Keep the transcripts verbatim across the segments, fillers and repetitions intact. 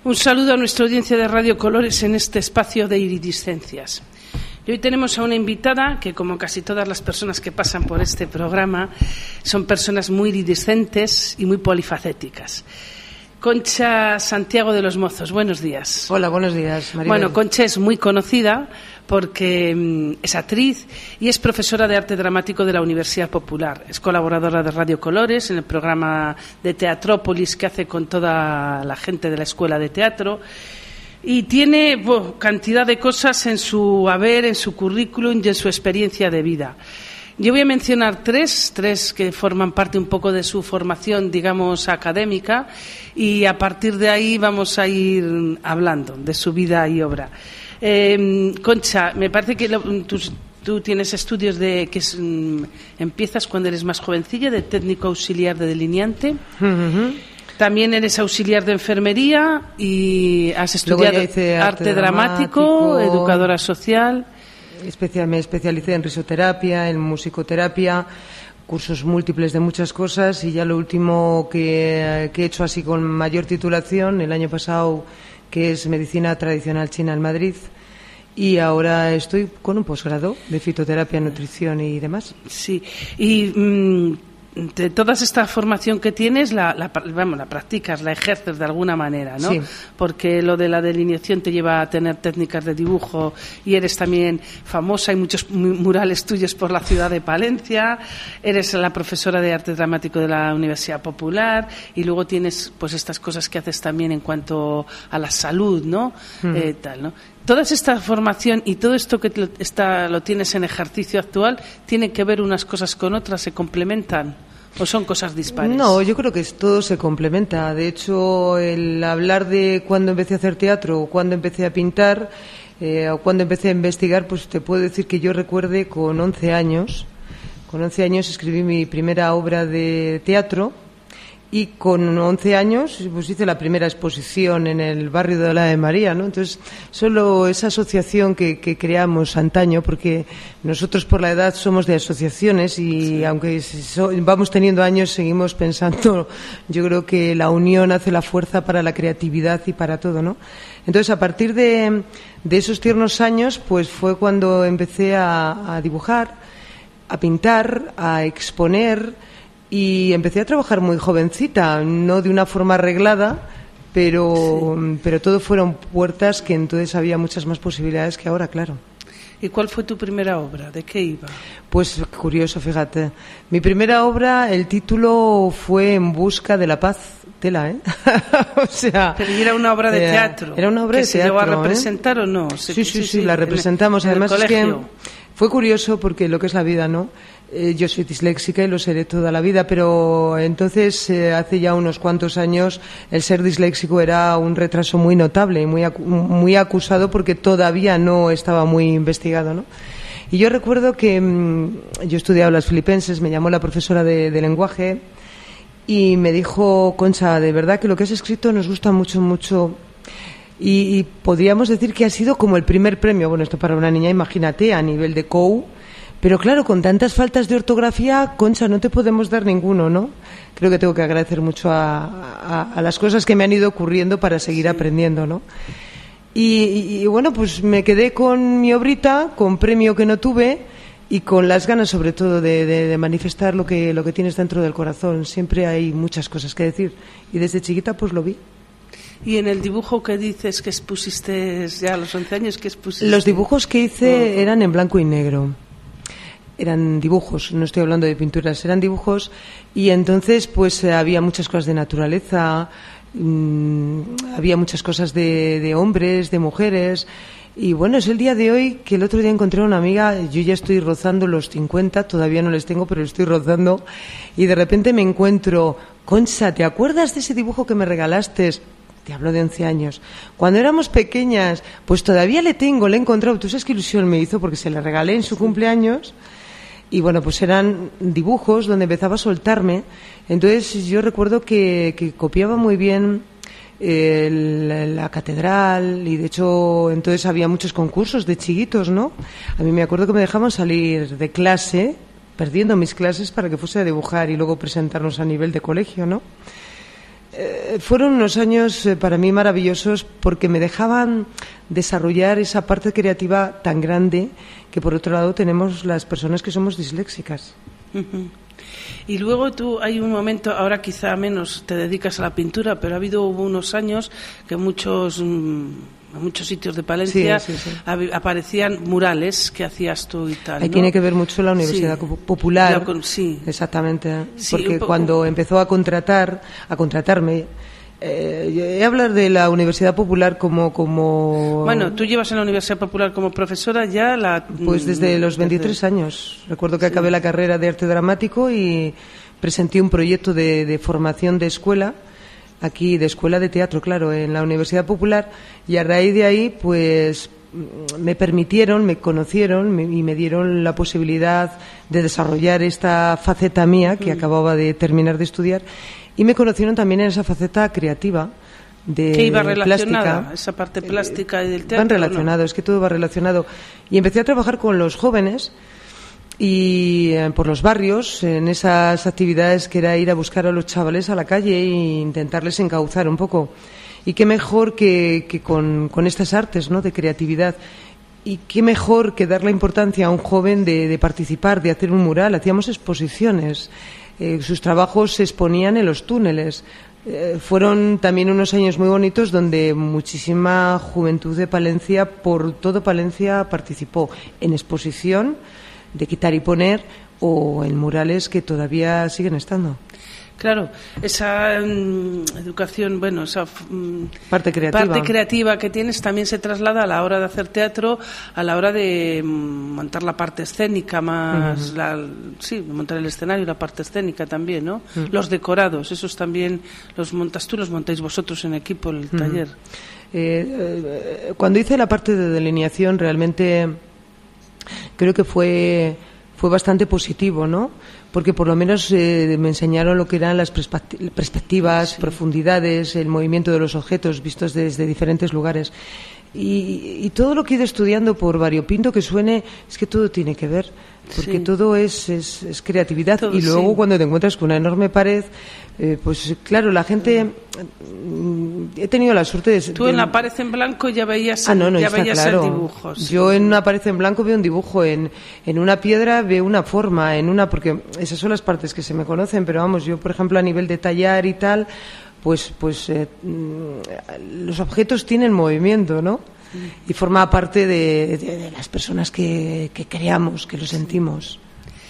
Un saludo a nuestra audiencia de Radio Colores en este espacio de iridiscencias. Y hoy tenemos a una invitada que, como casi todas las personas que pasan por este programa, son personas muy iridiscentes y muy polifacéticas. Concha Santiago de los Mozos, buenos días. Hola, buenos días, Maribel. Bueno, Concha es muy conocida porque mm, es actriz y es profesora de arte dramático de la Universidad Popular. Es colaboradora de Radio Colores en el programa de Teatrópolis que hace con toda la gente de la Escuela de Teatro. Y tiene bueno, cantidad de cosas en su haber, en su currículum y en su experiencia de vida. Yo voy a mencionar tres, tres que forman parte un poco de su formación, digamos, académica, y a partir de ahí vamos a ir hablando de su vida y obra. Eh, Concha, me parece que lo, tú, tú tienes estudios de que es, mm, empiezas cuando eres más jovencilla, de técnico auxiliar de delineante. Uh-huh. También eres auxiliar de enfermería y has estudiado arte, arte dramático, dramático, educadora social. Especial, me especialicé en risoterapia, en musicoterapia, cursos múltiples de muchas cosas, y ya lo último que, que he hecho así con mayor titulación el año pasado, que es medicina tradicional china en Madrid, y ahora estoy con un posgrado de fitoterapia, nutrición y demás. Sí, y mmm, de toda esta formación que tienes, la, la, vamos, la practicas, la ejerces de alguna manera, ¿no? Sí. Porque lo de la delineación te lleva a tener técnicas de dibujo y eres también famosa, hay muchos murales tuyos por la ciudad de Palencia, eres la profesora de arte dramático de la Universidad Popular y luego tienes pues estas cosas que haces también en cuanto a la salud, ¿no? Mm. Eh, tal, ¿no? Toda esta formación y todo esto que lo, está, lo tienes en ejercicio actual, ¿tienen que ver unas cosas con otras? ¿Se complementan o son cosas dispares? No, yo creo que todo se complementa. De hecho, el hablar de cuándo empecé a hacer teatro o cuándo empecé a pintar eh, o cuándo empecé a investigar, pues te puedo decir que yo recuerde con once años. Con once años escribí mi primera obra de teatro. Y con once años pues hice la primera exposición en el barrio de la de María, ¿no? Entonces, solo esa asociación que, que creamos antaño, porque nosotros por la edad somos de asociaciones y sí. Aunque so, vamos teniendo años, seguimos pensando, yo creo que la unión hace la fuerza para la creatividad y para todo, ¿no? Entonces, a partir de, de esos tiernos años, pues fue cuando empecé a, a dibujar, a pintar, a exponer. Y empecé a trabajar muy jovencita, no de una forma arreglada, pero, sí. pero todo fueron puertas que entonces había muchas más posibilidades que ahora, claro. ¿Y cuál fue tu primera obra? ¿De qué iba? Pues curioso, fíjate. Mi primera obra, el título fue En busca de la paz. Tela, ¿eh? O sea... Pero era una obra de teatro. Era una obra de teatro. ¿Se llegó a representar ¿eh? o no? Sí, sí, sí, sí, la representamos. En el, Además en el es que fue curioso porque lo que es la vida, ¿no? Eh, yo soy disléxica y lo seré toda la vida, pero entonces, eh, hace ya unos cuantos años, el ser disléxico era un retraso muy notable y muy, acu- muy acusado porque todavía no estaba muy investigado, ¿no? Y yo recuerdo que mmm, yo estudiaba las filipenses, me llamó la profesora de, de lenguaje y me dijo: Concha, de verdad que lo que has escrito nos gusta mucho, mucho. Y, y podríamos decir que ha sido como el primer premio, bueno, esto para una niña, imagínate, a nivel de C O U. Pero claro, con tantas faltas de ortografía, Concha, no te podemos dar ninguno, ¿no? Creo que tengo que agradecer mucho a, a, a las cosas que me han ido ocurriendo para seguir sí. aprendiendo, ¿no? Y, y, y bueno, pues me quedé con mi obrita, con premio que no tuve y con las ganas sobre todo de, de, de manifestar lo que, lo que tienes dentro del corazón. Siempre hay muchas cosas que decir y desde chiquita pues lo vi. ¿Y en el dibujo que dices que expusiste ya a los once años, qué expusiste? Los dibujos que hice oh. eran en blanco y negro. Eran dibujos, no estoy hablando de pinturas, eran dibujos y entonces pues eh, había muchas cosas de naturaleza, mmm, había muchas cosas de, de hombres, de mujeres y bueno, es el día de hoy que el otro día encontré a una amiga, yo ya estoy rozando los cincuenta, todavía no les tengo pero estoy rozando y de repente me encuentro: Concha, ¿te acuerdas de ese dibujo que me regalaste? Te hablo de once años. Cuando éramos pequeñas, pues todavía le tengo, le he encontrado. ¿Tú sabes qué ilusión me hizo? Porque se le regalé en su cumpleaños. Y bueno, pues eran dibujos donde empezaba a soltarme. Entonces yo recuerdo que, que copiaba muy bien eh, la, la catedral y de hecho entonces había muchos concursos de chiquitos, ¿no? A mí me acuerdo que me dejaban salir de clase, perdiendo mis clases para que fuese a dibujar y luego presentarnos a nivel de colegio, ¿no? Eh, fueron unos años eh, para mí maravillosos porque me dejaban desarrollar esa parte creativa tan grande que por otro lado tenemos las personas que somos disléxicas. Uh-huh. Y luego tú, hay un momento, ahora quizá menos te dedicas a la pintura, pero ha habido hubo unos años que muchos, en muchos sitios de Palencia sí, sí, sí. aparecían murales que hacías tú y tal. Ahí ¿no? tiene que ver mucho la Universidad sí. Popular. Con, sí. Exactamente. Sí, porque cuando empezó a contratar, a contratarme, Eh, he hablar de la Universidad Popular como, como... Bueno, tú llevas en la Universidad Popular como profesora ya la... Pues desde los veintitrés desde... años. Recuerdo que sí. acabé la carrera de arte dramático y presenté un proyecto de, de formación de escuela, aquí de escuela de teatro, claro, en la Universidad Popular, y a raíz de ahí, pues me permitieron, me conocieron me, y me dieron la posibilidad de desarrollar esta faceta mía que mm. acababa de terminar de estudiar. Y me conocieron también en esa faceta creativa de que iba relacionada, plástica. Esa parte plástica y del teatro. Van relacionados, ¿no? Es que todo va relacionado. Y empecé a trabajar con los jóvenes y eh, por los barrios, en esas actividades que era ir a buscar a los chavales a la calle e intentarles encauzar un poco. Y qué mejor que, que con, con estas artes, ¿no?, de creatividad. Y qué mejor que dar la importancia a un joven de, de participar, de hacer un mural. Hacíamos exposiciones. Eh, sus trabajos se exponían en los túneles. Eh, fueron también unos años muy bonitos donde muchísima juventud de Palencia, por todo Palencia, participó en exposición de quitar y poner o en murales que todavía siguen estando. Claro, esa um, educación, bueno, esa um, parte creativa. parte creativa que tienes también se traslada a la hora de hacer teatro, a la hora de um, montar la parte escénica más, uh-huh. la, sí, montar el escenario, la parte escénica también, ¿no? Uh-huh. Los decorados, esos también los montas tú, los montáis vosotros en equipo, el uh-huh. taller. Eh, eh, cuando hice la parte de delineación, realmente creo que fue fue bastante positivo, ¿no? Porque por lo menos eh, me enseñaron lo que eran las perspectivas, sí. profundidades, el movimiento de los objetos vistos desde diferentes lugares. Y, y todo lo que he ido estudiando, por variopinto que suene, es que todo tiene que ver, porque sí. todo es, es, es creatividad. Todo, y luego sí. cuando te encuentras con una enorme pared, eh, pues claro, la gente... He tenido la suerte de... Tú en la pared en blanco ya veías, ah, no, no, ya veías claro. el dibujo. Sí. Yo en una pared en blanco veo un dibujo, en, en una piedra veo una forma, en una... porque esas son las partes que se me conocen, pero vamos, yo por ejemplo a nivel de tallar y tal, pues, pues eh, los objetos tienen movimiento, ¿no? Y forma parte de, de, de las personas que, que creamos, que lo sentimos.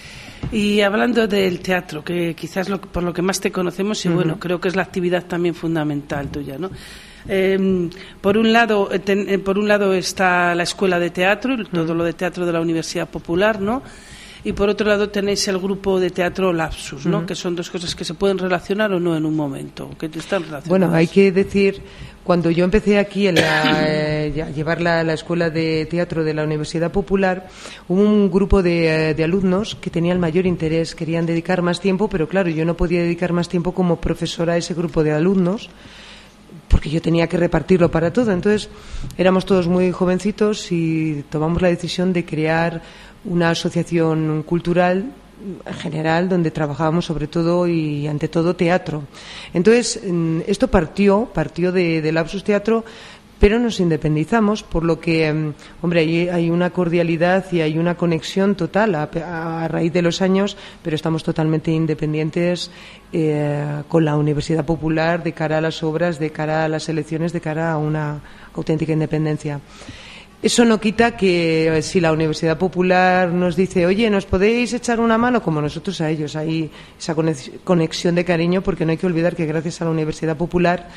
Y hablando del teatro, que quizás lo, por lo que más te conocemos, y uh-huh. bueno, creo que es la actividad también fundamental tuya, ¿no? Eh, por un lado, ten, eh, por un lado está la escuela de teatro, uh-huh. todo lo de teatro de la Universidad Popular, ¿no? Y por otro lado tenéis el grupo de teatro Lapsus, ¿no? Uh-huh. Que son dos cosas que se pueden relacionar o no en un momento, que están relacionadas. Bueno, hay que decir, cuando yo empecé aquí en la, eh, a llevar la, la escuela de teatro de la Universidad Popular, hubo un grupo de, de alumnos que tenían mayor interés, querían dedicar más tiempo, pero claro, yo no podía dedicar más tiempo como profesora a ese grupo de alumnos, porque yo tenía que repartirlo para todo. Entonces, éramos todos muy jovencitos y tomamos la decisión de crear una asociación cultural en general donde trabajábamos sobre todo y ante todo teatro. Entonces, esto partió, partió de, de Lapsus Teatro, pero nos independizamos, por lo que, hombre, hay, hay una cordialidad y hay una conexión total a, a raíz de los años, pero estamos totalmente independientes eh, con la Universidad Popular de cara a las obras, de cara a las elecciones, de cara a una auténtica independencia. Eso no quita que si la Universidad Popular nos dice, oye, ¿nos podéis echar una mano? Como nosotros a ellos, hay esa conexión de cariño, porque no hay que olvidar que gracias a la Universidad Popular,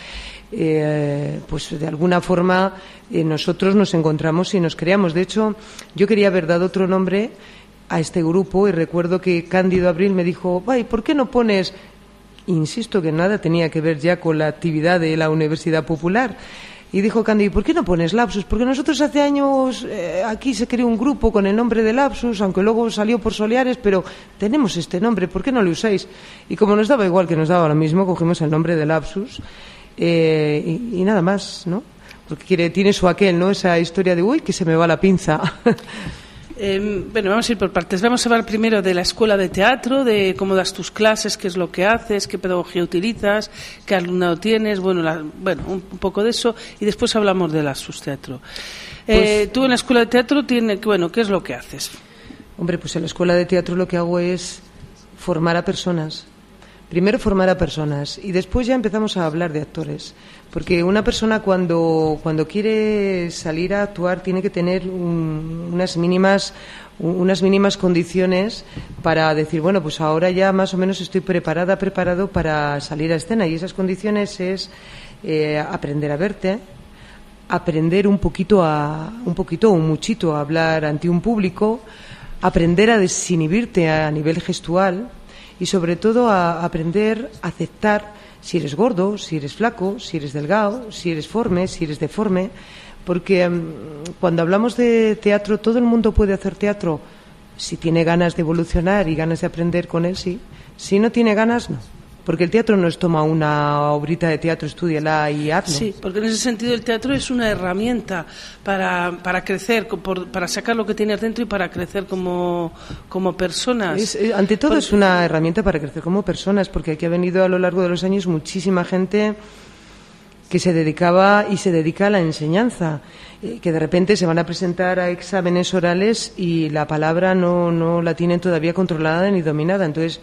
eh, pues de alguna forma eh, nosotros nos encontramos y nos creamos. De hecho, yo quería haber dado otro nombre a este grupo y recuerdo que Cándido Abril me dijo, ay, ¿por qué no pones? Insisto que nada tenía que ver ya con la actividad de la Universidad Popular. Y dijo Candy, ¿por qué no pones Lapsus? Porque nosotros hace años eh, aquí se creó un grupo con el nombre de Lapsus, aunque luego salió por Soliares, pero tenemos este nombre, ¿por qué no lo usáis? Y como nos daba igual que nos daba lo mismo, cogimos el nombre de Lapsus eh, y, y nada más, ¿no? Porque quiere, tiene su aquel, ¿no? Esa historia de, uy, que se me va la pinza. Eh, bueno, vamos a ir por partes. Vamos a hablar primero de la escuela de teatro, de cómo das tus clases, qué es lo que haces, qué pedagogía utilizas, qué alumnado tienes, bueno, la, bueno un, un poco de eso, y después hablamos de la Sus Teatro. Eh, pues, tú en la escuela de teatro, tiene, bueno, ¿qué es lo que haces? Hombre, pues en la escuela de teatro lo que hago es formar a personas. Primero formar a personas y después ya empezamos a hablar de actores. Porque una persona cuando, cuando quiere salir a actuar tiene que tener un, unas mínimas unas mínimas condiciones para decir, bueno, pues ahora ya más o menos estoy preparada, preparado para salir a escena. Y esas condiciones es eh, aprender a verte, aprender un poquito, a, un poquito o un muchito a hablar ante un público, aprender a desinhibirte a nivel gestual y sobre todo a aprender a aceptar si eres gordo, si eres flaco, si eres delgado, si eres forme, si eres deforme, porque um, cuando hablamos de teatro, todo el mundo puede hacer teatro si tiene ganas de evolucionar y ganas de aprender con él, sí. Si no tiene ganas, no. Porque el teatro no es toma una obrita de teatro, estúdiala y hazlo. Sí, porque en ese sentido el teatro es una herramienta para, para crecer, por, para sacar lo que tienes dentro y para crecer como, como personas. Es, eh, ante todo porque... es una herramienta para crecer como personas, porque aquí ha venido a lo largo de los años muchísima gente que se dedicaba y se dedica a la enseñanza, eh, que de repente se van a presentar a exámenes orales y la palabra no, no la tienen todavía controlada ni dominada. Entonces,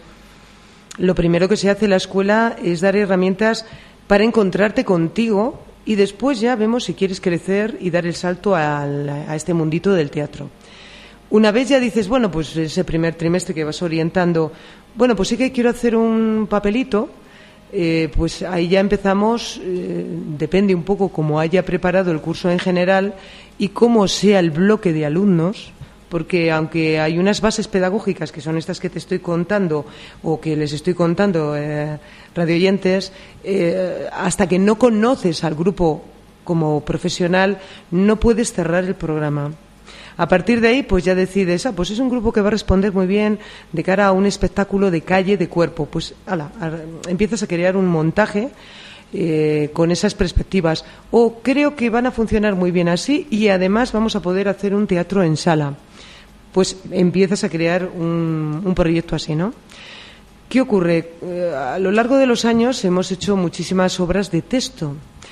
lo primero que se hace en la escuela es dar herramientas para encontrarte contigo y después ya vemos si quieres crecer y dar el salto al, a este mundito del teatro. Una vez ya dices, bueno, pues ese primer trimestre que vas orientando, bueno, pues sí que quiero hacer un papelito, eh, pues ahí ya empezamos, eh, depende un poco cómo haya preparado el curso en general y cómo sea el bloque de alumnos. Porque aunque hay unas bases pedagógicas que son estas que te estoy contando o que les estoy contando, eh, radioyentes, eh, hasta que no conoces al grupo como profesional no puedes cerrar el programa. A partir de ahí, pues ya decides, ah, pues es un grupo que va a responder muy bien de cara a un espectáculo de calle, de cuerpo. Pues, ala, empiezas a crear un montaje Eh, con esas perspectivas. O creo que van a funcionar muy bien así y además vamos a poder hacer un teatro en sala. Pues empiezas a crear un, un proyecto así, ¿no? ¿Qué ocurre? Eh, a lo largo de los años hemos hecho muchísimas obras de texto,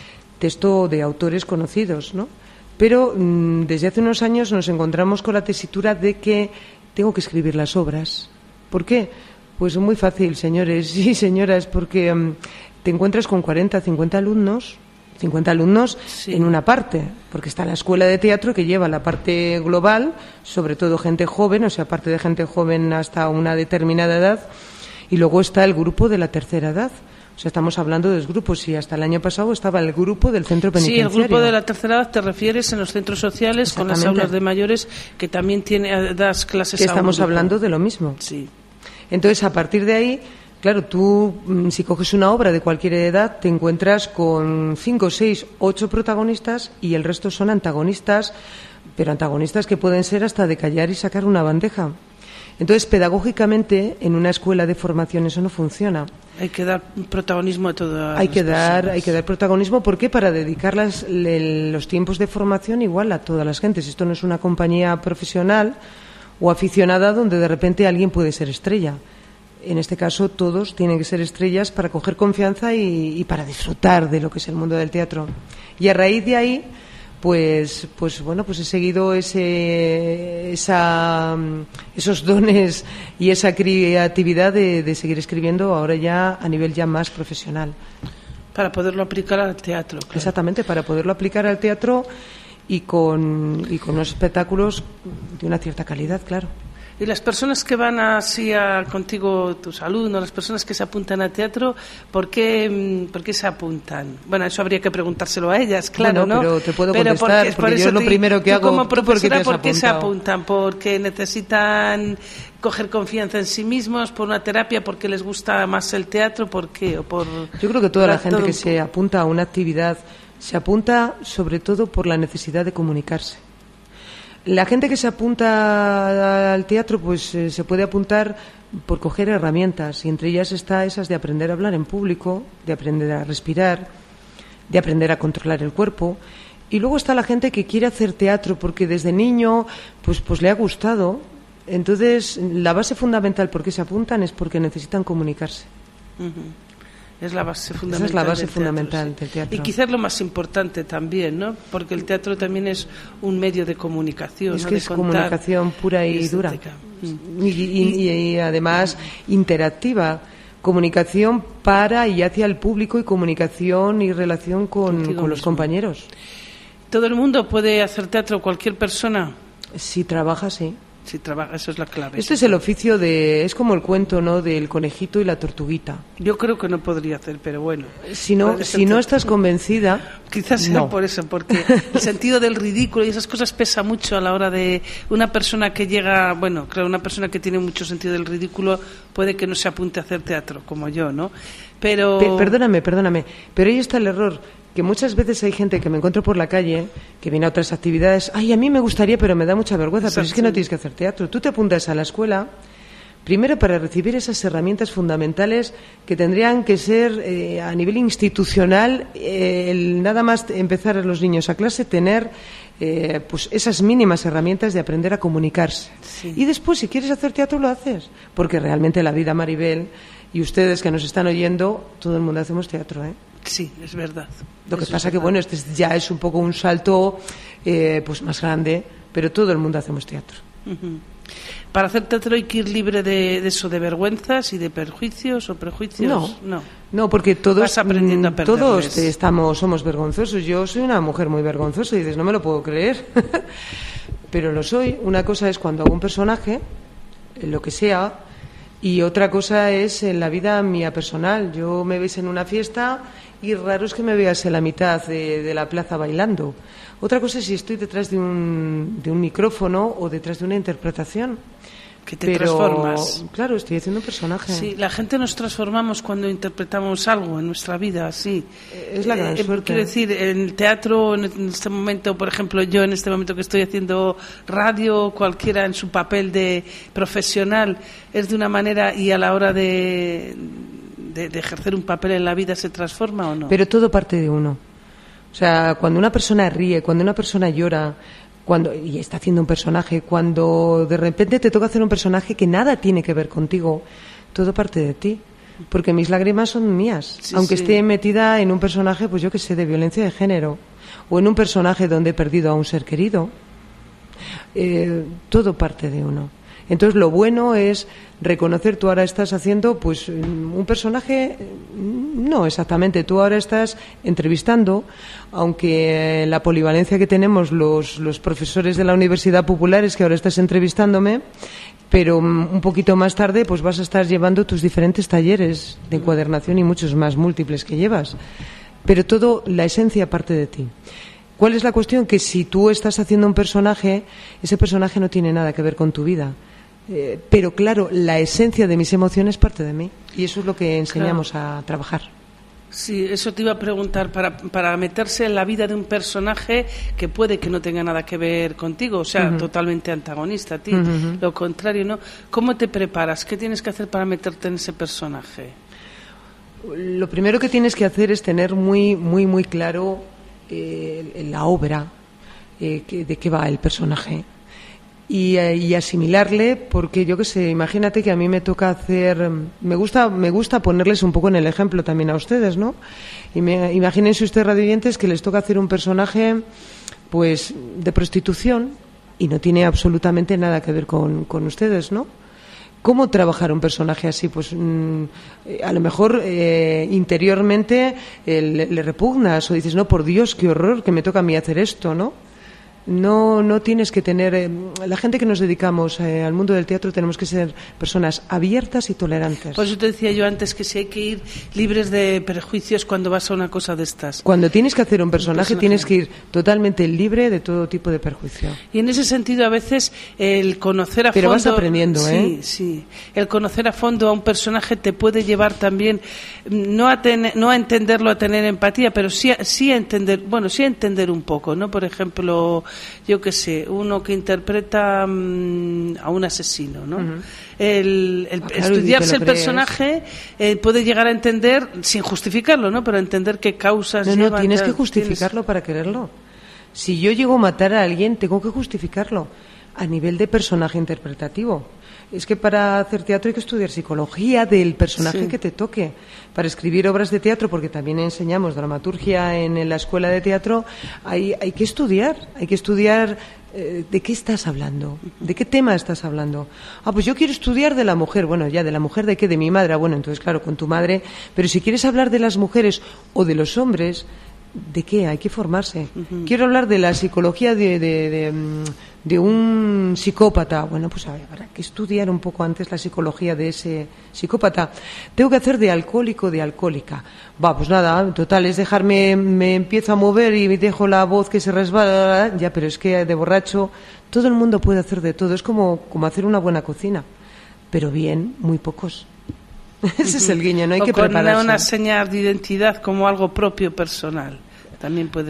texto de autores conocidos, ¿no? Pero mmm, desde hace unos años nos encontramos con la tesitura de que tengo que escribir las obras. ¿Por qué? Pues muy fácil, señores y señoras, porque um, te encuentras con cuarenta, cincuenta alumnos, cincuenta alumnos sí. En una parte, porque está la escuela de teatro que lleva la parte global, sobre todo gente joven, o sea, parte de gente joven hasta una determinada edad, y luego está el grupo de la tercera edad. O sea, estamos hablando de los grupos y hasta el año pasado estaba el grupo del centro penitenciario. Sí, el grupo de la tercera edad te refieres en los centros sociales con las aulas de mayores que también tiene, das clases que a estamos hablando de lo mismo. Sí. Entonces, a partir de ahí, claro, tú, si coges una obra de cualquier edad, te encuentras con cinco, seis, ocho protagonistas y el resto son antagonistas, pero antagonistas que pueden ser hasta de callar y sacar una bandeja. Entonces, pedagógicamente, en una escuela de formación eso no funciona. Hay que dar protagonismo a todas hay que las dar personas. Hay que dar protagonismo, ¿por qué? Para dedicar las, le, los tiempos de formación igual a todas las gentes. Esto no es una compañía profesional o aficionada donde de repente alguien puede ser estrella. En este caso todos tienen que ser estrellas para coger confianza y, y para disfrutar de lo que es el mundo del teatro. Y a raíz de ahí, pues, pues bueno, pues he seguido ese, esa, esos dones y esa creatividad de, de seguir escribiendo ahora ya a nivel ya más profesional. Para poderlo aplicar al teatro. Claro. Exactamente, para poderlo aplicar al teatro y con, y con unos espectáculos de una cierta calidad, claro. Y las personas que van así a, contigo, tus alumnos, las personas que se apuntan a teatro, ¿por qué, ¿por qué se apuntan? Bueno, eso habría que preguntárselo a ellas, claro, bueno, ¿no? Pero te puedo pero contestar, porque, porque por yo es lo te, primero que hago. Como profesora, ¿por qué se apuntan? ¿Porque necesitan coger confianza en sí mismos, por una terapia, porque les gusta más el teatro, por qué? O por, yo creo que toda la gente todo... que se apunta a una actividad se apunta sobre todo por la necesidad de comunicarse. La gente que se apunta al teatro pues eh, se puede apuntar por coger herramientas y entre ellas está esas de aprender a hablar en público, de aprender a respirar, de aprender a controlar el cuerpo Y luego está la gente que quiere hacer teatro porque desde niño pues, pues le ha gustado. Entonces, la base fundamental por qué se apuntan es porque necesitan comunicarse. Uh-huh. Es la base fundamental. Esa es la base del fundamental teatro, sí. del teatro. Y quizás lo más importante también, ¿no? Porque el teatro también es un medio de comunicación. Es ¿no? que de es contar, comunicación pura y, y dura. Mm. Y, y, y, y además mm. interactiva. Comunicación para y hacia el público y comunicación y relación con, con los compañeros. ¿Todo el mundo puede hacer teatro? ¿Cualquier persona? Si trabaja, sí. Si trabaja, eso es la clave. Este es el oficio de... Es como el cuento, ¿no?, del conejito y la tortuguita. Yo creo que no podría hacer, pero bueno. Si no, si no estás convencida... Quizás sea no. por eso, porque el sentido del ridículo y esas cosas pesa mucho a la hora de... Una persona que llega... Bueno, creo una persona que tiene mucho sentido del ridículo puede que no se apunte a hacer teatro, como yo, ¿no? Pero... Pe- perdóname, perdóname. Pero ahí está el error. Que muchas veces hay gente que me encuentro por la calle, que viene a otras actividades, ay, a mí me gustaría, pero me da mucha vergüenza, Exacto. Pero es que no tienes que hacer teatro. Tú te apuntas a la escuela, primero para recibir esas herramientas fundamentales que tendrían que ser eh, a nivel institucional, eh, el, nada más empezar a los niños a clase, tener eh, pues esas mínimas herramientas de aprender a comunicarse. Sí. Y después, si quieres hacer teatro, lo haces. Porque realmente la vida, Maribel, y ustedes que nos están oyendo, todo el mundo hacemos teatro, ¿eh? Sí, es verdad. Lo que Eso pasa es que, verdad. bueno, este ya es un poco un salto eh, pues más grande, pero todo el mundo hacemos teatro. Uh-huh. Para hacer teatro hay que ir libre de, de eso, de vergüenzas y de perjuicios o prejuicios. No, no, no porque todos, Vas aprendiendo a perderles. todos estamos, somos vergonzosos. Yo soy una mujer muy vergonzosa y dices, no me lo puedo creer, pero lo soy. Una cosa es cuando hago un personaje, lo que sea, y otra cosa es en la vida mía personal. Yo me veis en una fiesta y raro es que me veas en la mitad de, de la plaza bailando. Otra cosa es si estoy detrás de un, de un micrófono o detrás de una interpretación. Que te Pero, transformas. Claro, estoy haciendo un personaje. Sí, la gente nos transformamos cuando interpretamos algo en nuestra vida, sí. Es la gran eh, suerte. Quiero decir, en el teatro, en este momento, por ejemplo, yo en este momento que estoy haciendo radio, cualquiera en su papel de profesional, es de una manera y a la hora de, de, de ejercer un papel en la vida se transforma o no. Pero todo parte de uno. O sea, cuando una persona ríe, cuando una persona llora, cuando y está haciendo un personaje, cuando de repente te toca hacer un personaje que nada tiene que ver contigo, todo parte de ti. Porque mis lágrimas son mías. Sí, aunque sí. esté metida en un personaje, pues yo que sé, de violencia de género, o en un personaje donde he perdido a un ser querido, eh, todo parte de uno. Entonces lo bueno es reconocer, tú ahora estás haciendo pues un personaje, no exactamente, tú ahora estás entrevistando, aunque la polivalencia que tenemos los, los profesores de la Universidad Popular es que ahora estás entrevistándome, pero un poquito más tarde pues vas a estar llevando tus diferentes talleres de encuadernación y muchos más múltiples que llevas. Pero todo, la esencia parte de ti. ¿Cuál es la cuestión? Que si tú estás haciendo un personaje, ese personaje no tiene nada que ver con tu vida. Eh, pero claro, la esencia de mis emociones parte de mí. Y eso es lo que enseñamos claro. a trabajar. Sí, eso te iba a preguntar, para, para meterse en la vida de un personaje que puede que no tenga nada que ver contigo, o sea, uh-huh. totalmente antagonista a ti, uh-huh. lo contrario, ¿no? ¿Cómo te preparas? ¿Qué tienes que hacer para meterte en ese personaje? Lo primero que tienes que hacer es tener muy, muy, muy claro eh, la obra, eh, que, de qué va el personaje. Y, y asimilarle, porque yo qué sé, imagínate que a mí me toca hacer, me gusta me gusta ponerles un poco en el ejemplo también a ustedes, ¿no? Y me, imagínense ustedes, radioyentes, que les toca hacer un personaje pues de prostitución y no tiene absolutamente nada que ver con, con ustedes, ¿no? ¿Cómo trabajar un personaje así? Pues mmm, a lo mejor eh, interiormente eh, le, le repugnas o dices, no, por Dios, qué horror que me toca a mí hacer esto, ¿no? No, no tienes que tener... Eh, la gente que nos dedicamos eh, al mundo del teatro tenemos que ser personas abiertas y tolerantes. Por eso te decía yo antes que si hay que ir libres de prejuicios cuando vas a una cosa de estas. Cuando tienes que hacer un personaje, un personaje. tienes que ir totalmente libre de todo tipo de perjuicio. Y en ese sentido a veces el conocer a Pero fondo... vas aprendiendo, sí, ¿eh? Sí, sí. El conocer a fondo a un personaje te puede llevar también, no a, ten, no a entenderlo, a tener empatía, pero sí a, sí a entender, bueno, sí a entender un poco, ¿no? Por ejemplo... yo qué sé, uno que interpreta um, a un asesino, ¿no? Uh-huh. El, el ah, claro, estudiarse el personaje eh, puede llegar a entender, sin justificarlo, ¿no? Pero entender qué causas no, llevan. No, tienes que justificarlo tienes... para quererlo. Si yo llego a matar a alguien, tengo que justificarlo a nivel de personaje interpretativo. Es que para hacer teatro hay que estudiar psicología del personaje sí. que te toque. Para escribir obras de teatro, porque también enseñamos dramaturgia en, en la escuela de teatro, hay, hay que estudiar, hay que estudiar eh, de qué estás hablando, de qué tema estás hablando. Ah, pues yo quiero estudiar de la mujer. Bueno, ya, ¿de la mujer de qué? De mi madre. Ah, bueno, entonces, claro, con tu madre. Pero si quieres hablar de las mujeres o de los hombres, ¿de qué? Hay que formarse. Uh-huh. Quiero hablar de la psicología de, de, de, de un psicópata. Bueno, pues habrá que estudiar un poco antes la psicología de ese psicópata. Tengo que hacer de alcohólico, de alcohólica. Va, pues nada, total, es dejarme, me empiezo a mover y dejo la voz que se resbala. Ya, pero es que de borracho todo el mundo puede hacer de todo. Es como, como hacer una buena cocina. Pero bien, muy pocos. Ese uh-huh. es el guiño, no hay o que con prepararse. Una señal de identidad como algo propio personal. También puede.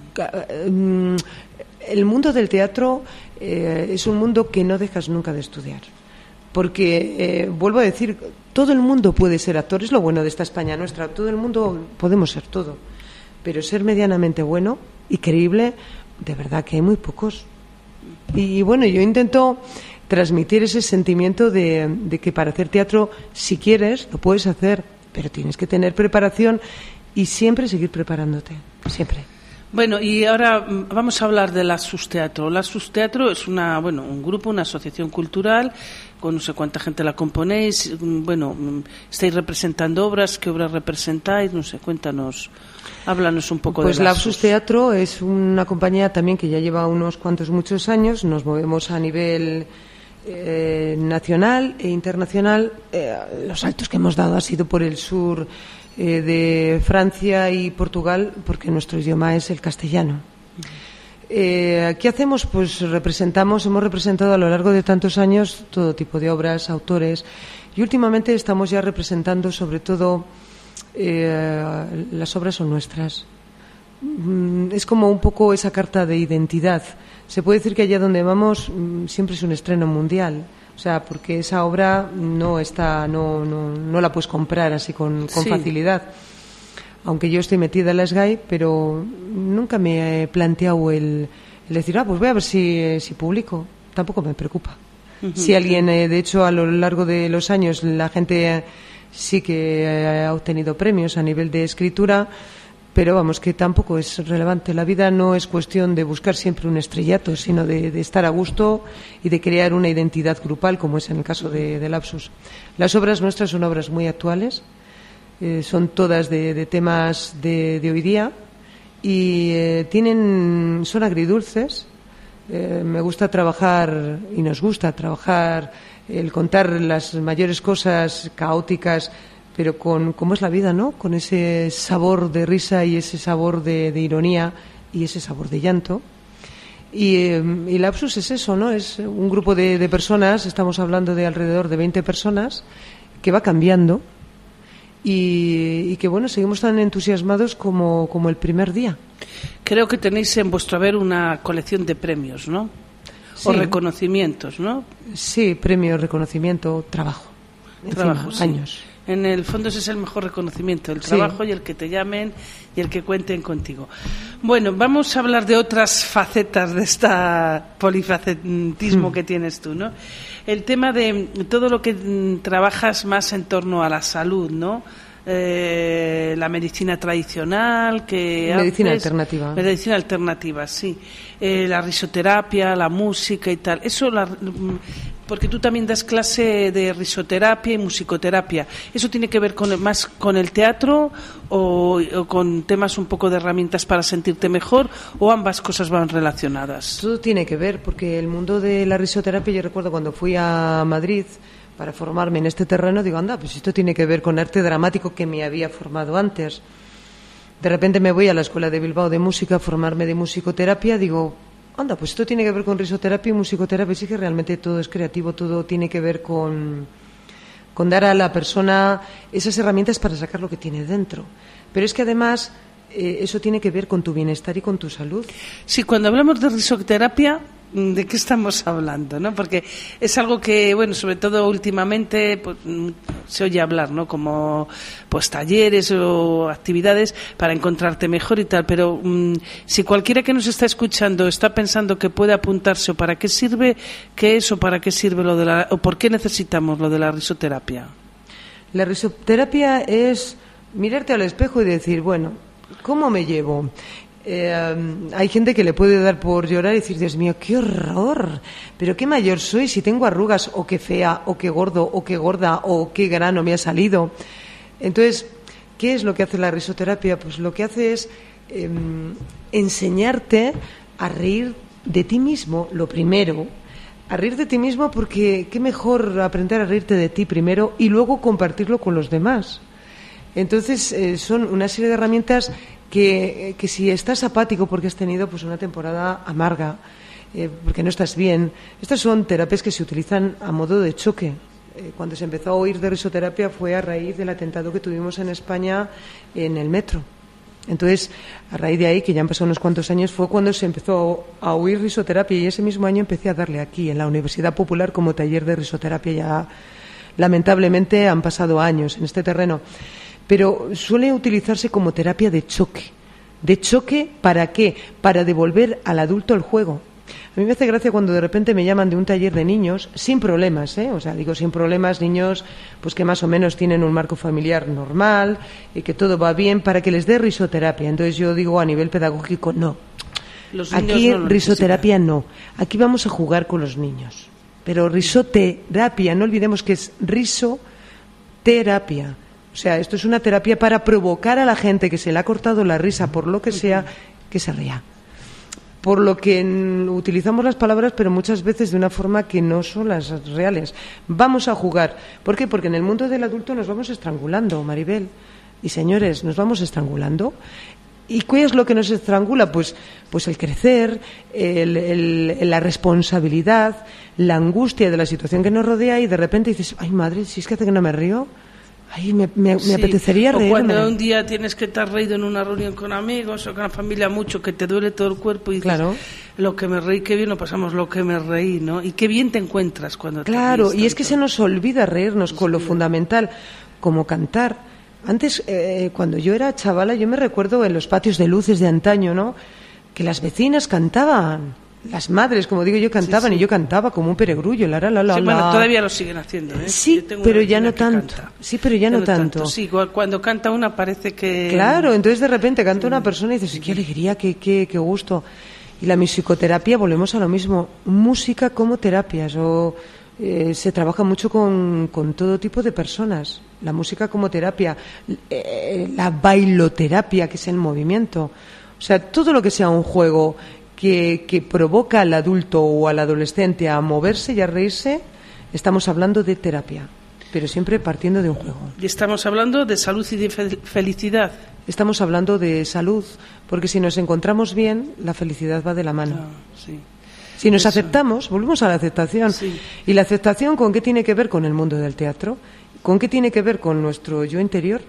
El mundo del teatro eh, es un mundo que no dejas nunca de estudiar. Porque, eh, vuelvo a decir, todo el mundo puede ser actor. Es lo bueno de esta España nuestra. Todo el mundo podemos ser todo. Pero ser medianamente bueno y creíble, de verdad que hay muy pocos. Y, y bueno, yo intento transmitir ese sentimiento de, de que para hacer teatro, si quieres, lo puedes hacer, pero tienes que tener preparación y siempre seguir preparándote, siempre. Bueno, y ahora vamos a hablar de la Susteatro. La Susteatro es una, bueno, un grupo, una asociación cultural, con no sé cuánta gente la componéis, bueno, estáis representando obras, ¿qué obras representáis? No sé, cuéntanos, háblanos un poco pues de la Pues la Susteatro es una compañía también que ya lleva unos cuantos, muchos años, nos movemos a nivel eh, nacional e internacional. Eh, los saltos que hemos dado ha sido por el sur eh, de Francia y Portugal, porque nuestro idioma es el castellano. Eh, ¿Qué hacemos? Pues representamos, hemos representado a lo largo de tantos años todo tipo de obras, autores, y últimamente estamos ya representando sobre todo eh, las obras son nuestras. Es como un poco esa carta de identidad. Se puede decir que allá donde vamos siempre es un estreno mundial. O sea, porque esa obra no está, no, no, no la puedes comprar así con, con sí. facilidad. Aunque yo estoy metida en la S G A I, pero nunca me he planteado el, el decir, ah, pues voy a ver si, si publico. Tampoco me preocupa. Uh-huh. Si alguien, eh, de hecho, a lo largo de los años, la gente sí que ha obtenido premios a nivel de escritura, pero vamos, que tampoco es relevante. La vida no es cuestión de buscar siempre un estrellato, sino de, de estar a gusto y de crear una identidad grupal, como es en el caso de, de Lapsus. Las obras nuestras son obras muy actuales, eh, son todas de, de temas de, de hoy día y eh, tienen, son agridulces. Eh, me gusta trabajar y nos gusta trabajar el contar las mayores cosas caóticas, pero con cómo es la vida, ¿no? Con ese sabor de risa y ese sabor de, de ironía y ese sabor de llanto. Y, eh, y Lapsus es eso, ¿no? Es un grupo de, de personas, estamos hablando de alrededor de veinte personas, que va cambiando y, y que, bueno, seguimos tan entusiasmados como, como el primer día. Creo que tenéis en vuestro haber una colección de premios, ¿no? Sí. O reconocimientos, ¿no? Sí, premio, reconocimiento, trabajo. Trabajo, Encima, sí. Años. En el fondo ese es el mejor reconocimiento, el trabajo sí. y el que te llamen y el que cuenten contigo. Bueno, vamos a hablar de otras facetas de este polifacetismo mm. que tienes tú, ¿no? El tema de todo lo que trabajas más en torno a la salud, ¿no? Eh, la medicina tradicional que medicina haces, alternativa medicina alternativa sí eh, la risoterapia, la música y tal, eso la, porque tú también das clase de risoterapia y musicoterapia, ¿eso tiene que ver con más con el teatro o, o con temas un poco de herramientas para sentirte mejor, o ambas cosas van relacionadas? Todo tiene que ver, porque el mundo de la risoterapia, yo recuerdo cuando fui a Madrid para formarme en este terreno, digo, anda, pues esto tiene que ver con arte dramático que me había formado antes. De repente me voy a la Escuela de Bilbao de Música a formarme de musicoterapia, digo, anda, pues esto tiene que ver con risoterapia y musicoterapia. Sí que realmente todo es creativo, todo tiene que ver con, con dar a la persona esas herramientas para sacar lo que tiene dentro. Pero es que además eh, eso tiene que ver con tu bienestar y con tu salud. Sí, cuando hablamos de risoterapia, de qué estamos hablando, ¿no? Porque es algo que, bueno, sobre todo últimamente pues, se oye hablar, ¿no? Como pues talleres o actividades para encontrarte mejor y tal, pero um, si cualquiera que nos está escuchando está pensando que puede apuntarse o para qué sirve, ¿qué es o para qué sirve lo de la, o por qué necesitamos lo de la risoterapia? La risoterapia es mirarte al espejo y decir, bueno, ¿cómo me llevo? Eh, hay gente que le puede dar por llorar y decir, Dios mío, qué horror, pero qué mayor soy si tengo arrugas, o qué fea, o qué gordo, o qué gorda, o qué grano me ha salido. Entonces, ¿qué es lo que hace la risoterapia? Pues lo que hace es eh, enseñarte a reír de ti mismo, lo primero, a reír de ti mismo, porque qué mejor aprender a reírte de ti primero y luego compartirlo con los demás. Entonces, eh, son una serie de herramientas que, que si estás apático porque has tenido pues una temporada amarga, eh, porque no estás bien, estas son terapias que se utilizan a modo de choque. Eh, cuando se empezó a oír de risoterapia fue a raíz del atentado que tuvimos en España en el metro. Entonces, a raíz de ahí, que ya han pasado unos cuantos años, fue cuando se empezó a oír risoterapia, y ese mismo año empecé a darle aquí, en la Universidad Popular, como taller de risoterapia. Ya, lamentablemente, han pasado años en este terreno. Pero suele utilizarse como terapia de choque. ¿De choque para qué? Para devolver al adulto el juego. A mí me hace gracia cuando de repente me llaman de un taller de niños, sin problemas, ¿eh? O sea, digo sin problemas, niños pues que más o menos tienen un marco familiar normal y que todo va bien, para que les dé risoterapia. Entonces yo digo a nivel pedagógico, no. Los Aquí no risoterapia no. Aquí vamos a jugar con los niños. Pero risoterapia, no olvidemos que es risoterapia. O sea, esto es una terapia para provocar a la gente que se le ha cortado la risa por lo que sea, que se ría. Por lo que en, utilizamos las palabras, pero muchas veces de una forma que no son las reales. Vamos a jugar. ¿Por qué? Porque en el mundo del adulto nos vamos estrangulando, Maribel. Y señores, nos vamos estrangulando. ¿Y qué es lo que nos estrangula? Pues, pues el crecer, el, el, la responsabilidad, la angustia de la situación que nos rodea, y de repente dices, ay madre, si es que hace que no me río. Ay, me, me, me sí. apetecería reírme. O cuando un día tienes que estar reído en una reunión con amigos o con la familia mucho, que te duele todo el cuerpo y dices, claro, lo que me reí, qué bien lo pasamos, lo que me reí, ¿no? Y qué bien te encuentras cuando te Claro, reís y es que se nos olvida reírnos con lo fundamental, como cantar. Antes, eh, cuando yo era chavala, yo me recuerdo en los patios de luces de antaño, ¿no?, que las vecinas cantaban. Las madres, como digo yo, cantaban, sí, sí. y yo cantaba como un peregrullo. La, la, la, la, sí, bueno, todavía lo siguen haciendo, ¿eh? Sí, pero ya no tanto. Canta. Sí, pero ya, ya no, no tanto. tanto. Sí, cuando canta una parece que... Claro, entonces de repente canta una persona y dices, qué alegría, qué, qué, qué gusto. Y la musicoterapia, volvemos a lo mismo. Música como terapias. O, eh, se trabaja mucho con, con todo tipo de personas. La música como terapia. Eh, la bailoterapia, que es el movimiento. O sea, todo lo que sea un juego... Que, que provoca al adulto o al adolescente a moverse y a reírse, estamos hablando de terapia, pero siempre partiendo de un juego. Y estamos hablando de salud y de felicidad. Estamos hablando de salud, porque si nos encontramos bien, la felicidad va de la mano. Ah, sí. Si nos Eso. aceptamos, volvemos a la aceptación. Sí. ¿Y la aceptación con qué tiene que ver? Con el mundo del teatro. ¿Con qué tiene que ver? Con nuestro yo interior.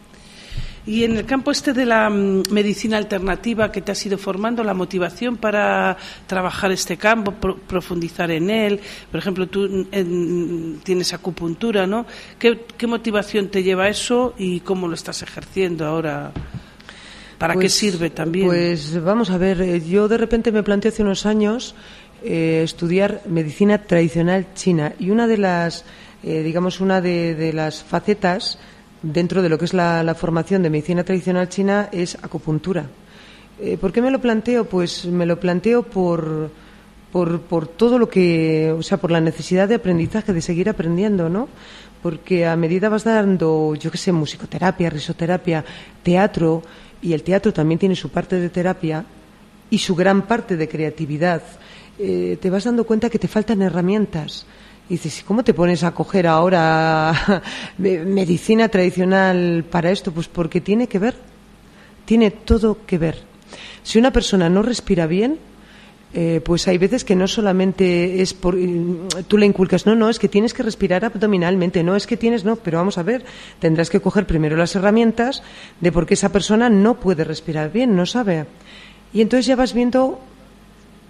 Y en el campo este de la um, medicina alternativa que te has ido formando, la motivación para trabajar este campo, pro, profundizar en él, por ejemplo, tú en, tienes acupuntura, ¿no? ¿Qué, ¿Qué motivación te lleva a eso y cómo lo estás ejerciendo ahora? ¿Para pues, qué sirve también? Pues vamos a ver, yo de repente me planteé hace unos años eh, estudiar medicina tradicional china, y una de las, eh, digamos, una de, de las facetas dentro de lo que es la, la formación de medicina tradicional china es acupuntura. Eh, ¿Por qué me lo planteo? Pues me lo planteo por, por, por todo lo que, o sea, por la necesidad de aprendizaje, de seguir aprendiendo, ¿no? Porque a medida vas dando, yo qué sé, musicoterapia, risoterapia, teatro, y el teatro también tiene su parte de terapia y su gran parte de creatividad, eh, te vas dando cuenta que te faltan herramientas. Y dices, ¿cómo te pones a coger ahora medicina tradicional para esto? Pues porque tiene que ver, tiene todo que ver. Si una persona no respira bien, eh, pues hay veces que no solamente es por... Tú le inculcas, no, no, es que tienes que respirar abdominalmente, no, es que tienes, no, pero vamos a ver, tendrás que coger primero las herramientas de por qué esa persona no puede respirar bien, no sabe. Y entonces ya vas viendo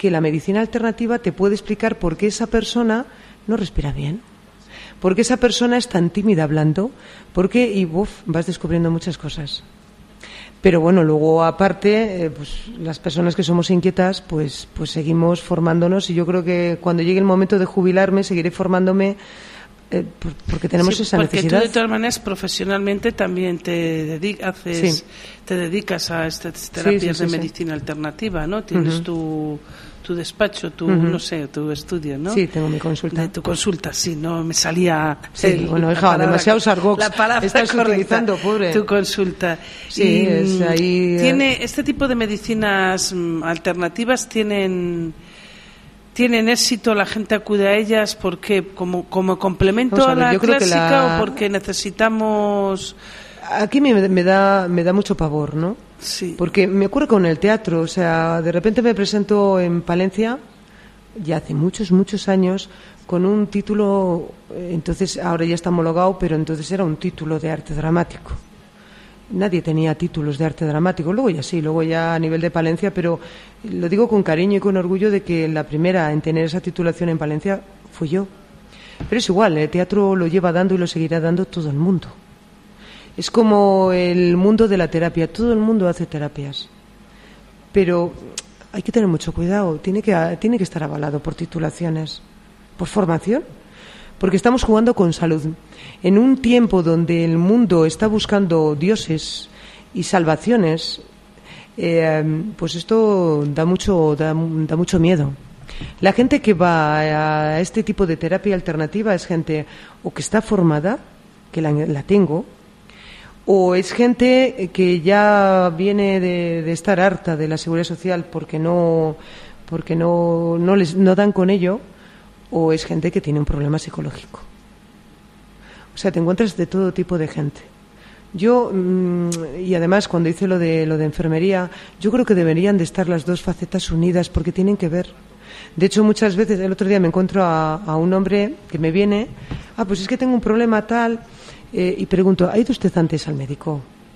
que la medicina alternativa te puede explicar por qué esa persona no respira bien, por qué esa persona es tan tímida hablando, por qué, y uf, vas descubriendo muchas cosas. Pero bueno, luego aparte, eh, pues las personas que somos inquietas, pues, pues seguimos formándonos, y yo creo que cuando llegue el momento de jubilarme seguiré formándome, eh, porque tenemos sí, esa porque necesidad. Tú de todas maneras profesionalmente también te, dedic- haces, sí. te dedicas a estas terapias sí, sí, sí, de medicina sí. alternativa, ¿no? Tienes uh-huh. tu, tu despacho, tu, uh-huh. no sé, tu estudio, ¿no? Sí, tengo mi consulta. De tu consulta, sí, no me salía... Sí, el, bueno, hija, demasiado sargox. La palabra estás correcta, utilizando, pobre. Tu consulta. Sí, y, es ahí... Tiene, este tipo de medicinas mm, alternativas tienen... ¿Tienen éxito? ¿La gente acude a ellas porque como, como complemento a, a ver, a la clásica la... o porque necesitamos...? Aquí me, me, da, me da mucho pavor, ¿no? Sí. Porque me ocurre con el teatro. O sea, de repente me presento en Palencia, ya hace muchos, muchos años, con un título, entonces ahora ya está homologado, pero entonces era un título de arte dramático. Nadie tenía títulos de arte dramático, luego ya sí, luego ya a nivel de Palencia, pero lo digo con cariño y con orgullo de que la primera en tener esa titulación en Palencia fui yo. Pero es igual, el teatro lo lleva dando y lo seguirá dando todo el mundo. Es como el mundo de la terapia, todo el mundo hace terapias, pero hay que tener mucho cuidado, tiene que, tiene que estar avalado por titulaciones, por formación. Porque estamos jugando con salud. En un tiempo donde el mundo está buscando dioses y salvaciones, eh, pues esto da mucho, da, da mucho miedo. La gente que va a este tipo de terapia alternativa es gente o que está formada, que la, la tengo, o es gente que ya viene de, de estar harta de la seguridad social porque no, porque no, no les no dan con ello, o es gente que tiene un problema psicológico. O sea, te encuentras de todo tipo de gente. Yo, mmm, y además cuando hice lo de, lo de enfermería, yo creo que deberían de estar las dos facetas unidas porque tienen que ver. De hecho, muchas veces, el otro día me encuentro a, a un hombre que me viene, ah, pues es que tengo un problema tal, eh, y pregunto, ¿ha ido usted antes al médico?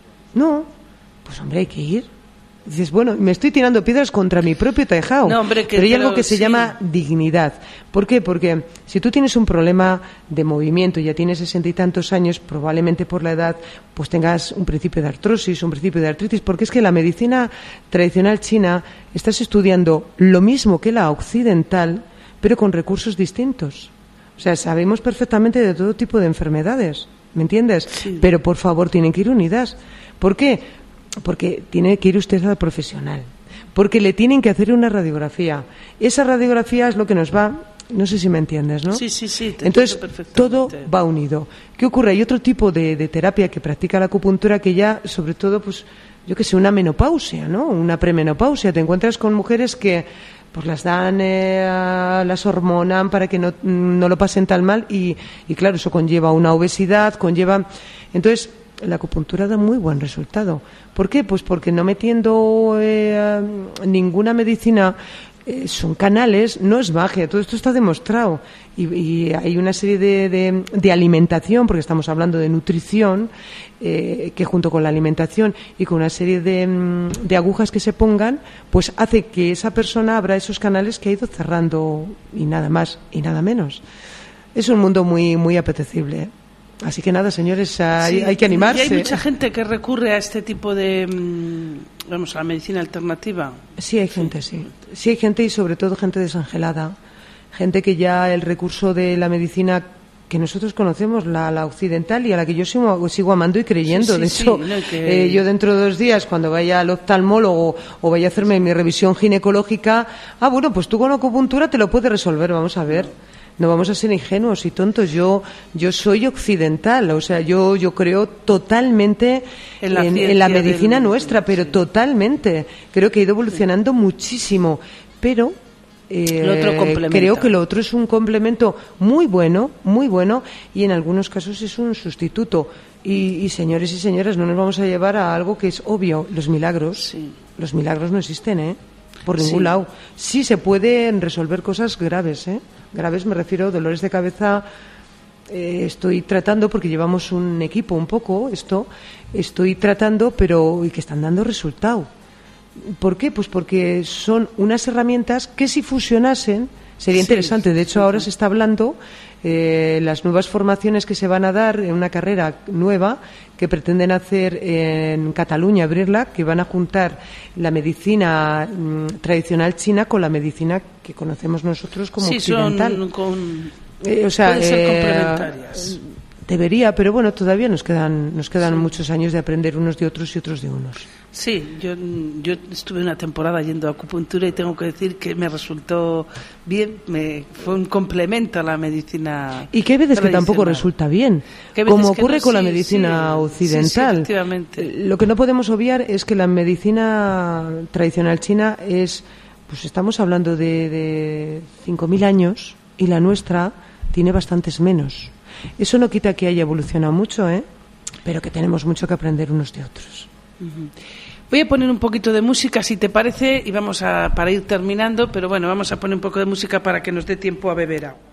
No, pues hombre, hay que ir. Dices, bueno, me estoy tirando piedras contra mi propio tejado. No, hombre, que pero hay pero, algo que se sí. llama dignidad. ¿Por qué? Porque si tú tienes un problema de movimiento, ya tienes sesenta y tantos años, probablemente por la edad, pues tengas un principio de artrosis, un principio de artritis, porque es que la medicina tradicional china estás estudiando lo mismo que la occidental, pero con recursos distintos. O sea, sabemos perfectamente de todo tipo de enfermedades, ¿me entiendes? Sí. Pero por favor, tienen que ir unidas. ¿Por qué? Porque tiene que ir usted al profesional, porque le tienen que hacer una radiografía. Esa radiografía es lo que nos va, no sé si me entiendes, ¿no? Sí, sí, sí. Te Entonces, todo va unido. ¿Qué ocurre? Hay otro tipo de, de terapia que practica la acupuntura que ya, sobre todo, pues, yo qué sé, una menopausia, ¿no? Una premenopausia. Te encuentras con mujeres que pues las dan, eh, las hormonan para que no, no lo pasen tan mal y, y, claro, eso conlleva una obesidad, conlleva... Entonces, la acupuntura da muy buen resultado. ¿Por qué? Pues porque no metiendo eh, ninguna medicina, eh, son canales, no es magia, todo esto está demostrado. Y, y hay una serie de, de, de alimentación, porque estamos hablando de nutrición, eh, que junto con la alimentación y con una serie de, de agujas que se pongan, pues hace que esa persona abra esos canales que ha ido cerrando y nada más y nada menos. Es un mundo muy, muy apetecible, ¿eh? Así que nada, señores, hay, sí, hay que animarse. Y hay mucha gente que recurre a este tipo de, vamos, a la medicina alternativa. Sí, hay gente, sí. Sí hay gente y sobre todo gente desangelada. Gente que ya el recurso de la medicina que nosotros conocemos, la, la occidental y a la que yo sigo, sigo amando y creyendo. Sí, sí, de hecho, sí, no, que... eh, yo dentro de dos días, cuando vaya al oftalmólogo o vaya a hacerme mi revisión ginecológica, ah, bueno, pues tú con acupuntura te lo puedes resolver, vamos a ver. No vamos a ser ingenuos y tontos. Yo yo soy occidental, o sea, yo yo creo totalmente en la, en, en la medicina nuestra, medicina, pero sí. totalmente. Creo que ha ido evolucionando muchísimo, pero eh, creo que lo otro es un complemento muy bueno, muy bueno, y en algunos casos es un sustituto. Y, y señores y señoras, no nos vamos a llevar a algo que es obvio, los milagros. Sí. Los milagros no existen, ¿eh? Por ningún sí. lado. Sí se pueden resolver cosas graves, ¿eh? Graves me refiero a dolores de cabeza. Eh, estoy tratando, porque llevamos un equipo un poco, esto, estoy tratando, pero y que están dando resultado. ¿Por qué? Pues porque son unas herramientas que si fusionasen sería sí, interesante. De hecho, sí, ahora sí. se está hablando eh, las nuevas formaciones que se van a dar en una carrera nueva que pretenden hacer en Cataluña, abrirla, que van a juntar la medicina mmm, tradicional china con la medicina que conocemos nosotros como sí, occidental. Son con... Eh, o sea, pueden ser eh, complementarias. Debería, pero bueno, todavía nos quedan nos quedan sí. muchos años de aprender unos de otros y otros de unos. Sí, yo, yo estuve una temporada yendo a acupuntura y tengo que decir que me resultó bien, me, fue un complemento a la medicina. Y que hay veces que tampoco resulta bien, como ocurre no, con sí, la medicina sí, occidental. Sí, sí, efectivamente. Lo que no podemos obviar es que la medicina tradicional china es, pues estamos hablando de, de cinco mil años y la nuestra tiene bastantes menos. Eso no quita que haya evolucionado mucho, ¿eh? Pero que tenemos mucho que aprender unos de otros. Uh-huh. Voy a poner un poquito de música, si te parece, y vamos a para ir terminando, pero bueno, vamos a poner un poco de música para que nos dé tiempo a beber agua.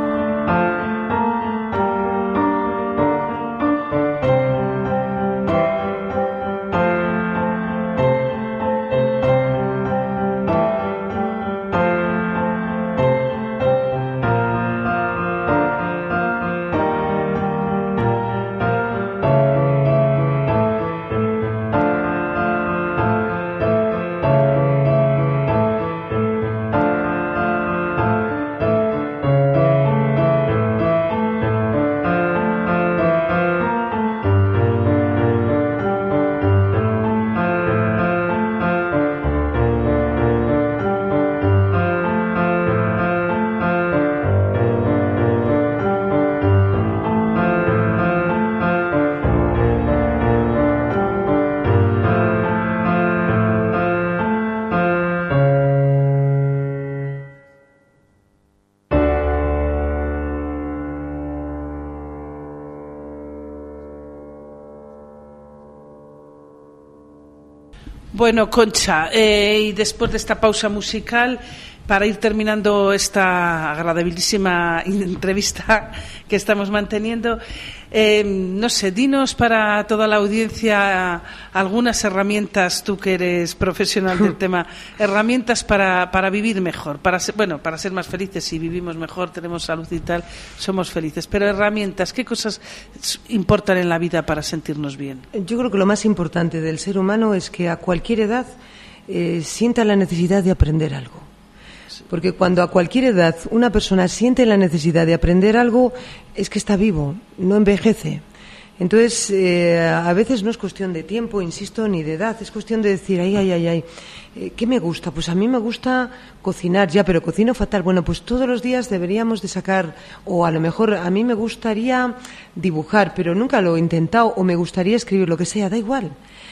Bueno, Concha, eh, y después de esta pausa musical, para ir terminando esta agradabilísima entrevista que estamos manteniendo, eh, no sé, dinos para toda la audiencia algunas herramientas, tú que eres profesional del tema, herramientas para, para vivir mejor, para ser, bueno, para ser más felices. Si vivimos mejor, tenemos salud y tal, somos felices. Pero herramientas, ¿qué cosas importan en la vida para sentirnos bien? Yo creo que lo más importante del ser humano es que a cualquier edad eh, sienta la necesidad de aprender algo. Porque cuando a cualquier edad una persona siente la necesidad de aprender algo, es que está vivo, no envejece. Entonces, eh, a veces no es cuestión de tiempo, insisto, ni de edad, es cuestión de decir, ay, ay, ay, ay, eh, ¿qué me gusta? Pues a mí me gusta cocinar, ya, pero cocino fatal. Bueno, pues todos los días deberíamos de sacar, o a lo mejor a mí me gustaría dibujar, pero nunca lo he intentado, o me gustaría escribir, lo que sea, da igual.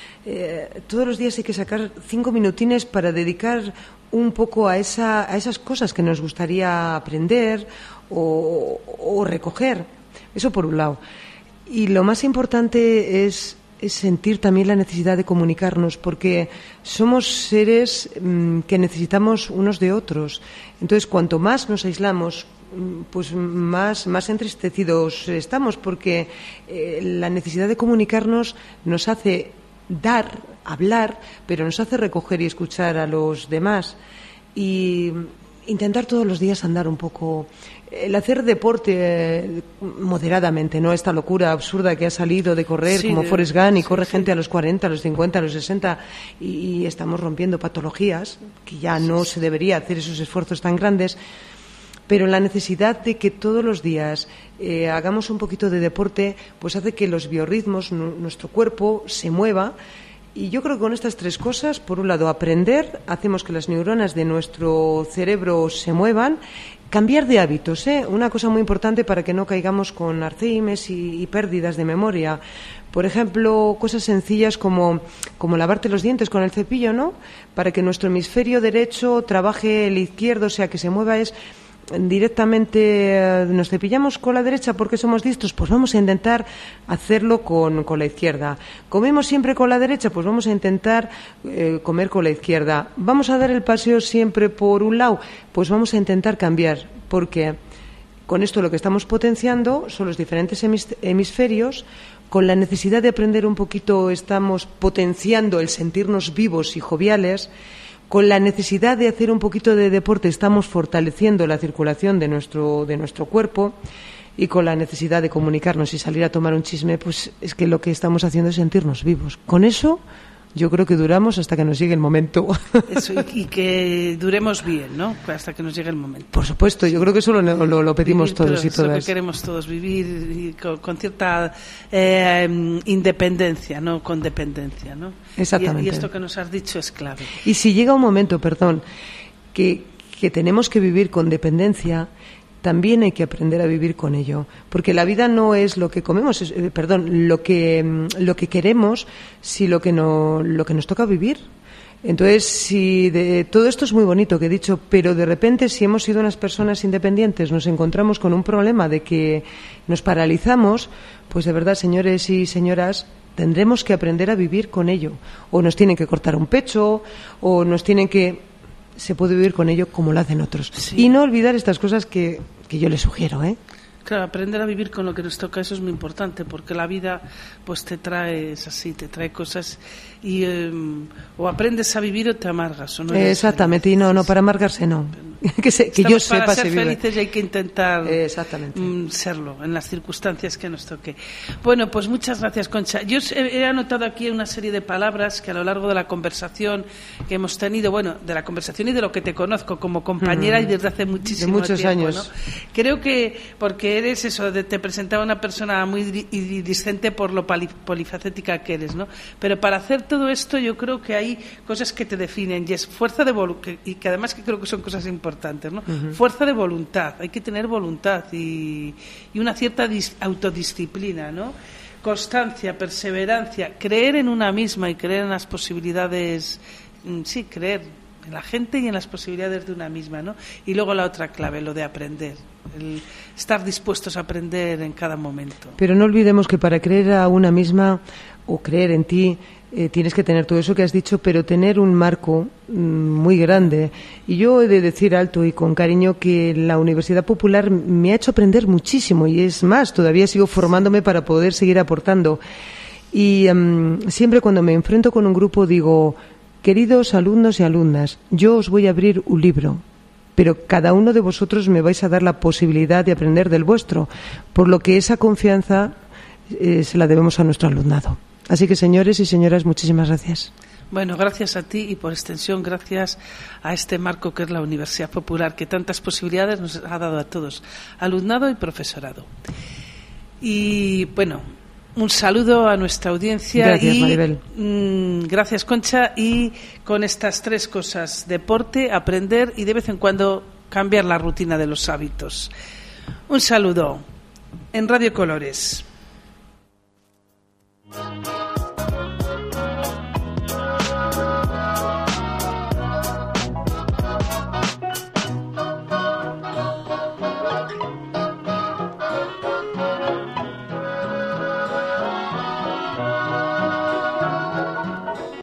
Eh, todos los días hay que sacar cinco minutines para dedicar un poco a, esa, a esas cosas que nos gustaría aprender o, o recoger. Eso por un lado. Y lo más importante es, es sentir también la necesidad de comunicarnos, porque somos seres mmm, que necesitamos unos de otros. Entonces, cuanto más nos aislamos, pues más, más entristecidos estamos, porque eh, la necesidad de comunicarnos nos hace dar, hablar, pero nos hace recoger y escuchar a los demás y intentar todos los días andar un poco, el hacer deporte eh, moderadamente, no esta locura absurda que ha salido de correr sí, como de, Forrest Gump y sí, corre sí. gente a los cuarenta, a los cincuenta, a los sesenta y, y estamos rompiendo patologías que ya no sí, se debería hacer esos esfuerzos tan grandes. Pero la necesidad de que todos los días eh, hagamos un poquito de deporte, pues hace que los biorritmos, n- nuestro cuerpo se mueva. Y yo creo que con estas tres cosas, por un lado, aprender, hacemos que las neuronas de nuestro cerebro se muevan. Cambiar de hábitos, ¿eh? Una cosa muy importante para que no caigamos con Alzheimer y, y pérdidas de memoria. Por ejemplo, cosas sencillas como, como lavarte los dientes con el cepillo, ¿no? Para que nuestro hemisferio derecho trabaje el izquierdo, o sea, que se mueva es... directamente nos cepillamos con la derecha porque somos diestros, pues vamos a intentar hacerlo con, con la izquierda. Comemos siempre con la derecha, pues vamos a intentar eh, comer con la izquierda. Vamos a dar el paseo siempre por un lado, pues vamos a intentar cambiar, porque Con esto lo que estamos potenciando son los diferentes hemisferios. Con la necesidad de aprender un poquito estamos potenciando el sentirnos vivos y joviales. Con la necesidad de hacer un poquito de deporte estamos fortaleciendo la circulación de nuestro, de nuestro cuerpo. Y con la necesidad de comunicarnos y salir a tomar un chisme, pues es que lo que estamos haciendo es sentirnos vivos. Con eso yo creo que duramos hasta que nos llegue el momento. Eso, y, y que duremos bien, ¿no? Hasta que nos llegue el momento. Por supuesto, yo creo que eso lo, lo, lo pedimos vivir, todos y todas. Eso que queremos todos, vivir y con, con cierta eh, independencia, no con dependencia, ¿no? Exactamente. Y, y esto que nos has dicho es clave. Y si llega un momento, perdón, que, que tenemos que vivir con dependencia, también hay que aprender a vivir con ello, porque la vida no es lo que comemos, es, eh, perdón, lo que lo que queremos, si lo que no lo que nos toca vivir. Entonces, si de, todo esto es muy bonito que he dicho, pero de repente si hemos sido unas personas independientes, nos encontramos con un problema de que nos paralizamos, pues de verdad, señores y señoras, tendremos que aprender a vivir con ello. O nos tienen que cortar un pecho, o nos tienen que se puede vivir con ello como lo hacen otros. Sí. Y no olvidar estas cosas que, que yo les sugiero, ¿eh? Claro, aprender a vivir con lo que nos toca, eso es muy importante, porque la vida pues te trae, es así, te trae cosas y eh, o aprendes a vivir o te amargas. ¿O no? Exactamente, y no, no, para amargarse no. que se, que yo sepa para ser se vive. felices y hay que intentar Exactamente. Mm, serlo en las circunstancias que nos toque. Bueno, pues muchas gracias, Concha. Yo he, he anotado aquí una serie de palabras que a lo largo de la conversación que hemos tenido, bueno, de la conversación y de lo que te conozco como compañera mm. y desde hace muchísimo de muchos tiempo, años. ¿no? Creo que porque eres eso, de, te presentaba una persona muy discente por lo pali, polifacética que eres, ¿no? Pero para hacer todo esto yo creo que hay cosas que te definen y es fuerza de voluntad, y que además que creo que son cosas importantes, ¿no? Uh-huh. Fuerza de voluntad, hay que tener voluntad y, y una cierta dis, autodisciplina, ¿no? Constancia, perseverancia, creer en una misma y creer en las posibilidades, sí, creer en la gente y en las posibilidades de una misma, ¿no? Y luego la otra clave, lo de aprender, el estar dispuestos a aprender en cada momento. Pero no olvidemos que para creer a una misma o creer en ti eh, tienes que tener todo eso que has dicho, pero tener un marco mm, muy grande. Y yo he de decir alto y con cariño que la Universidad Popular me ha hecho aprender muchísimo y es más, todavía sigo formándome para poder seguir aportando. Y um, siempre cuando me enfrento con un grupo digo: queridos alumnos y alumnas, yo os voy a abrir un libro, pero cada uno de vosotros me vais a dar la posibilidad de aprender del vuestro, por lo que esa confianza eh, se la debemos a nuestro alumnado. Así que, señores y señoras, muchísimas gracias. Bueno, gracias a ti y por extensión gracias a este marco que es la Universidad Popular, que tantas posibilidades nos ha dado a todos, alumnado y profesorado. Y bueno, un saludo a nuestra audiencia. Gracias, y, Maribel. Mmm, gracias, Concha. Y con estas tres cosas: deporte, aprender y de vez en cuando cambiar la rutina de los hábitos. Un saludo en Radio Colores.